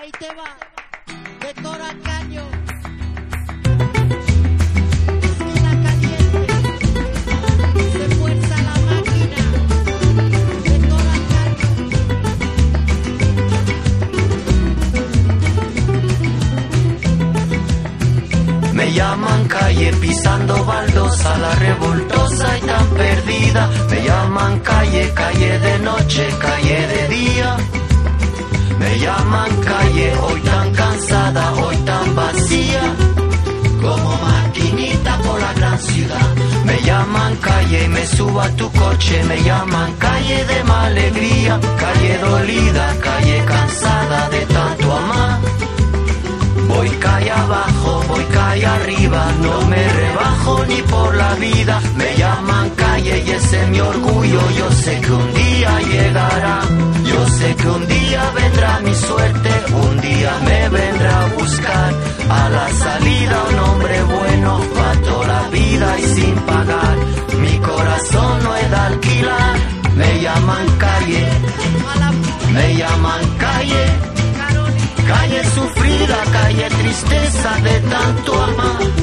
Ahí te va, de Cora Caño. Esquina caliente, se fuerza la máquina. De Cora Caño. Me llaman calle pisando baldosa, la revoltosa y tan perdida. Me llaman calle, calle de noche, calle de día. Me llaman calle, hoy tan cansada, hoy tan vacía, como maquinita por la gran ciudad. Me llaman calle y me subo a tu coche. Me llaman calle de mala alegría, calle dolida, calle cansada de tanto amar. Voy calle abajo, voy calle arriba, no me rebajo ni por la vida. Me llaman calle y ese es mi orgullo. Yo sé que un día llegará, yo sé que un día vendrá mi suerte, un día me vendrá a buscar. A la salida un hombre bueno, pa' toda la vida y sin pagar. Mi corazón no es de alquilar. Me llaman calle, me llaman calle. Calle sufrida, calle tristeza de tanto amar.